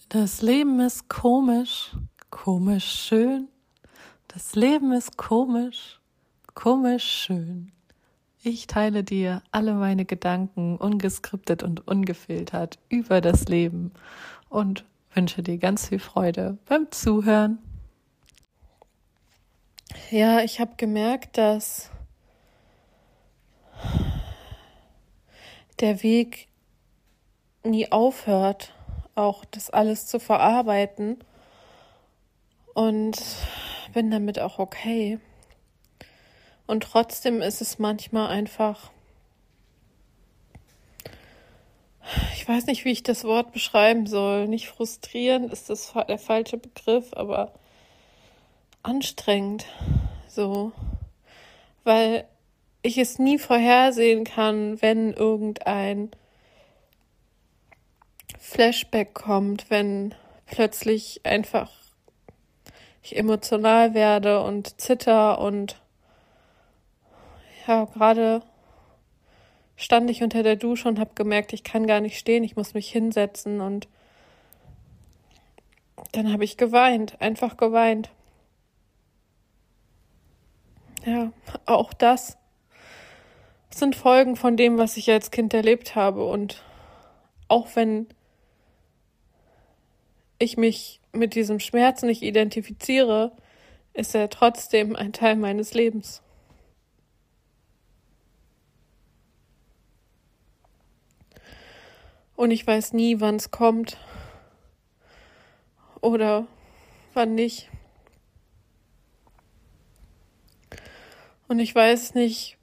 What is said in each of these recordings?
Das Leben ist komisch, komisch schön. Das Leben ist komisch, komisch schön. Ich teile dir alle meine Gedanken ungeskriptet und ungefiltert über das Leben und wünsche dir ganz viel Freude beim Zuhören. Ja, ich habe gemerkt, dass der Weg nie aufhört, auch das alles zu verarbeiten, und bin damit auch okay. Und trotzdem ist es manchmal einfach, ich weiß nicht, wie ich das Wort beschreiben soll, nicht frustrierend ist das der falsche Begriff, aber anstrengend, so, weil ich es nie vorhersehen kann, wenn irgendein Flashback kommt, wenn plötzlich einfach ich emotional werde und zitter. Und ja, gerade stand ich unter der Dusche und habe gemerkt, ich kann gar nicht stehen, ich muss mich hinsetzen, und dann habe ich geweint, einfach geweint. Ja, auch das sind Folgen von dem, was ich als Kind erlebt habe, und auch wenn ich mich mit diesem Schmerz nicht identifiziere, ist er trotzdem ein Teil meines Lebens. Und ich weiß nie, wann es kommt oder wann nicht. Und ich weiß nicht,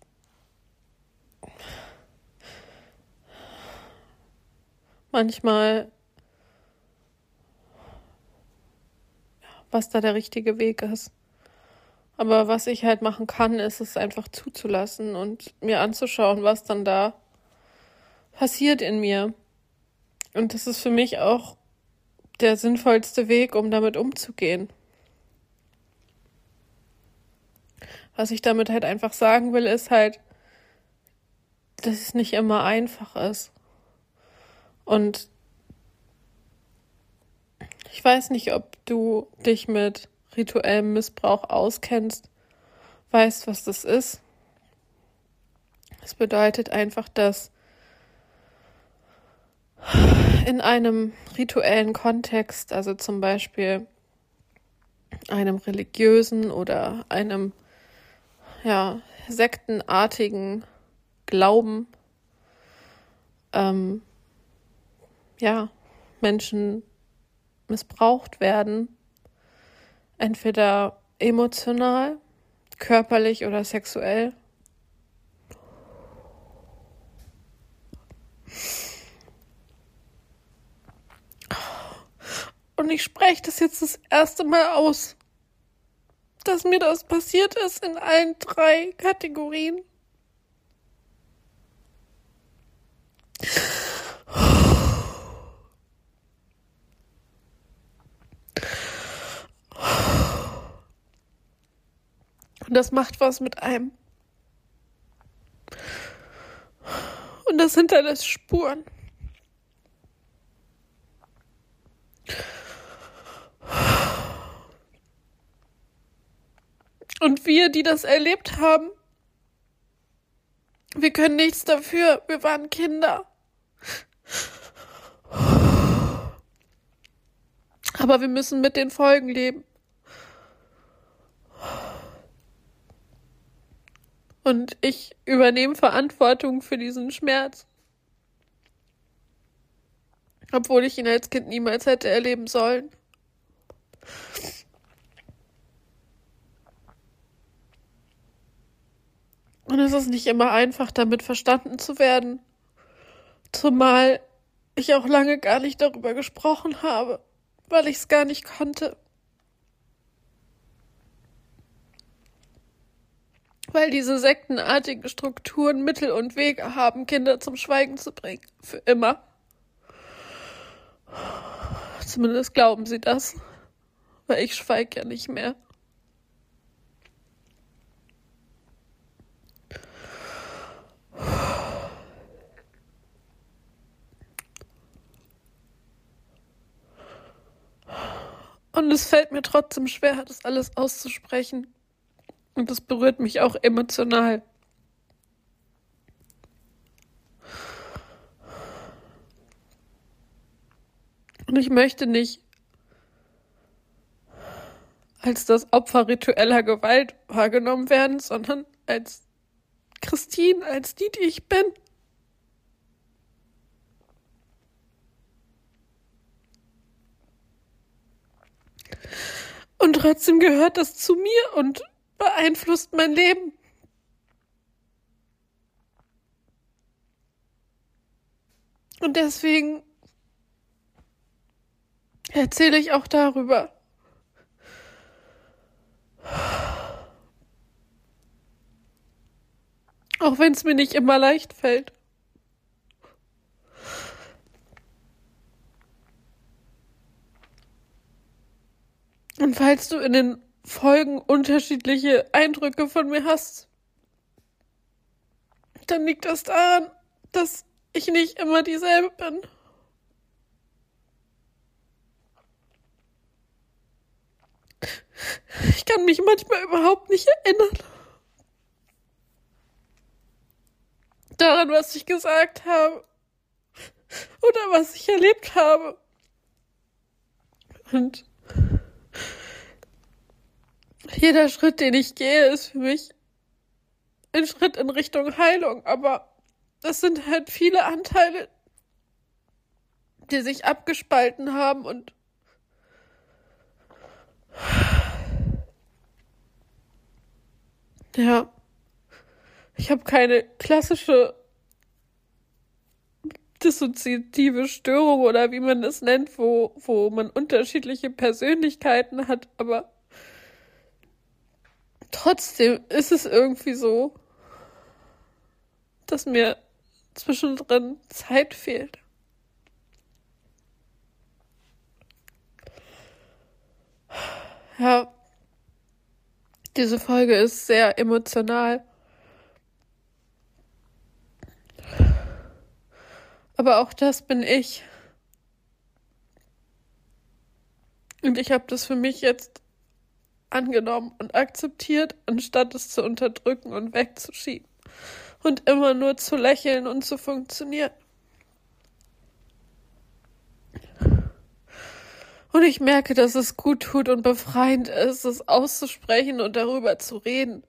manchmal, was da der richtige Weg ist. Aber was ich halt machen kann, ist es einfach zuzulassen und mir anzuschauen, was dann da passiert in mir. Und das ist für mich auch der sinnvollste Weg, um damit umzugehen. Was ich damit halt einfach sagen will, ist halt, dass es nicht immer einfach ist. Und ich weiß nicht, ob du dich mit rituellem Missbrauch auskennst, weißt, was das ist. Es bedeutet einfach, dass in einem rituellen Kontext, also zum Beispiel einem religiösen oder einem sektenartigen Glauben, Menschen missbraucht werden, entweder emotional, körperlich oder sexuell. Und ich spreche das jetzt das erste Mal aus, dass mir das passiert ist in allen 3 Kategorien. Und das macht was mit einem. Und das hinterlässt Spuren. Und wir, die das erlebt haben, wir können nichts dafür. Wir waren Kinder. Aber wir müssen mit den Folgen leben. Und ich übernehme Verantwortung für diesen Schmerz. Obwohl ich ihn als Kind niemals hätte erleben sollen. Und es ist nicht immer einfach, damit verstanden zu werden. Zumal ich auch lange gar nicht darüber gesprochen habe, weil ich es gar nicht konnte. Weil diese sektenartigen Strukturen Mittel und Wege haben, Kinder zum Schweigen zu bringen. Für immer. Zumindest glauben sie das. Weil ich schweige ja nicht mehr. Und es fällt mir trotzdem schwer, das alles auszusprechen. Und das berührt mich auch emotional. Und ich möchte nicht als das Opfer ritueller Gewalt wahrgenommen werden, sondern als Christine, als die ich bin. Und trotzdem gehört das zu mir und beeinflusst mein Leben. Und deswegen erzähle ich auch darüber. Auch wenn es mir nicht immer leicht fällt. Und falls du in den Folgen unterschiedliche Eindrücke von mir hast, dann liegt das daran, dass ich nicht immer dieselbe bin. Ich kann mich manchmal überhaupt nicht erinnern daran, was ich gesagt habe oder was ich erlebt habe. Und jeder Schritt, den ich gehe, ist für mich ein Schritt in Richtung Heilung. Aber das sind halt viele Anteile, die sich abgespalten haben und ja, ich habe keine klassische dissoziative Störung oder wie man es nennt, wo man unterschiedliche Persönlichkeiten hat, aber trotzdem ist es irgendwie so, dass mir zwischendrin Zeit fehlt. Ja, diese Folge ist sehr emotional. Aber auch das bin ich. Und ich habe das für mich jetzt angenommen und akzeptiert, anstatt es zu unterdrücken und wegzuschieben. Und immer nur zu lächeln und zu funktionieren. Und ich merke, dass es gut tut und befreiend ist, es auszusprechen und darüber zu reden.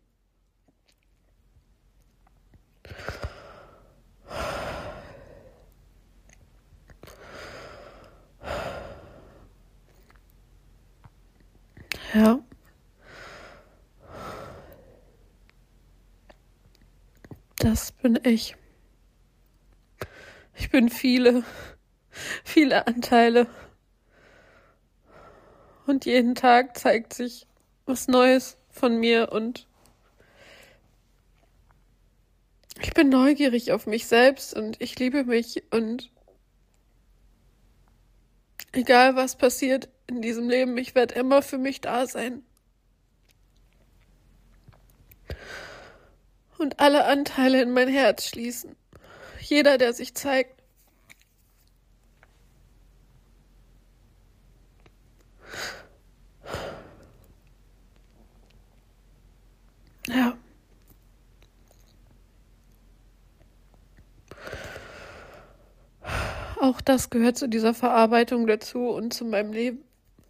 Ja. Das bin ich. Ich bin viele Anteile. Und jeden Tag zeigt sich was Neues von mir und ich bin neugierig auf mich selbst und ich liebe mich und egal was passiert in diesem Leben, ich werde immer für mich da sein. Und alle Anteile in mein Herz schließen. Jeder, der sich zeigt. Ja. Auch das gehört zu dieser Verarbeitung dazu und zu meinem Leben.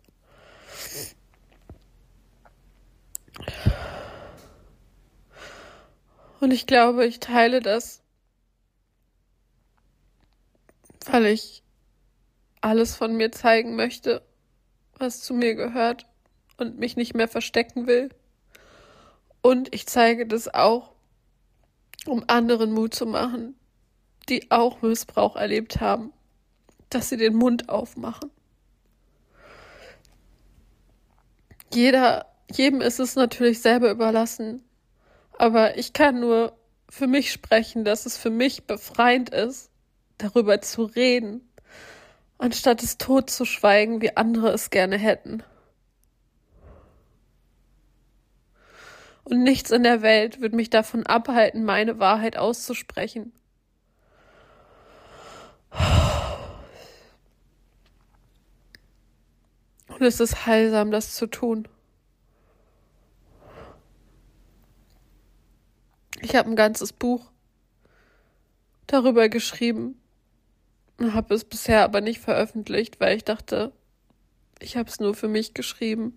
Und ich glaube, ich teile das, weil ich alles von mir zeigen möchte, was zu mir gehört und mich nicht mehr verstecken will. Und ich zeige das auch, um anderen Mut zu machen, die auch Missbrauch erlebt haben, dass sie den Mund aufmachen. Jedem ist es natürlich selber überlassen, aber ich kann nur für mich sprechen, dass es für mich befreiend ist, darüber zu reden, anstatt es totzuschweigen, wie andere es gerne hätten. Und nichts in der Welt wird mich davon abhalten, meine Wahrheit auszusprechen. Und es ist heilsam, das zu tun. Ich habe ein ganzes Buch darüber geschrieben und habe es bisher aber nicht veröffentlicht, weil ich dachte, ich habe es nur für mich geschrieben.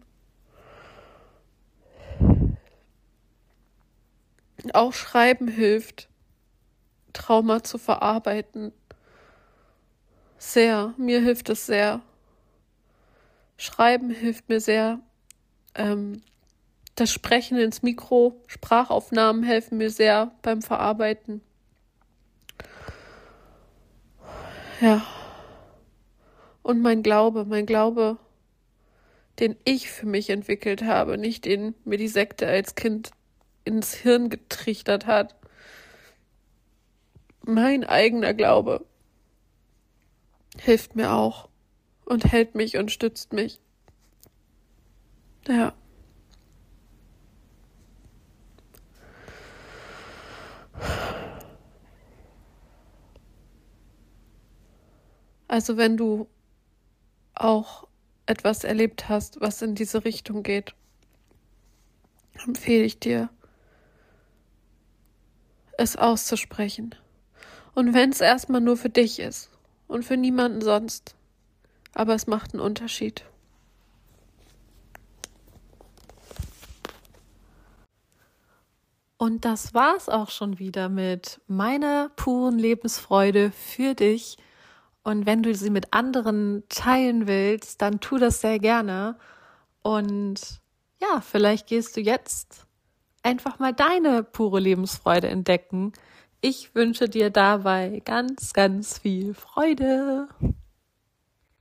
Auch Schreiben hilft, Trauma zu verarbeiten. Sehr, mir hilft es sehr. Schreiben hilft mir sehr. Das Sprechen ins Mikro, Sprachaufnahmen helfen mir sehr beim Verarbeiten. Ja. Und mein Glaube, den ich für mich entwickelt habe, nicht den mir die Sekte als Kind ins Hirn getrichtert hat. Mein eigener Glaube hilft mir auch und hält mich und stützt mich. Ja. Also wenn du auch etwas erlebt hast, was in diese Richtung geht, empfehle ich dir, es auszusprechen. Und wenn es erstmal nur für dich ist und für niemanden sonst, aber es macht einen Unterschied. Und das war's auch schon wieder mit meiner puren Lebensfreude für dich. Und wenn du sie mit anderen teilen willst, dann tu das sehr gerne. Und ja, vielleicht gehst du jetzt einfach mal deine pure Lebensfreude entdecken. Ich wünsche dir dabei ganz, ganz viel Freude.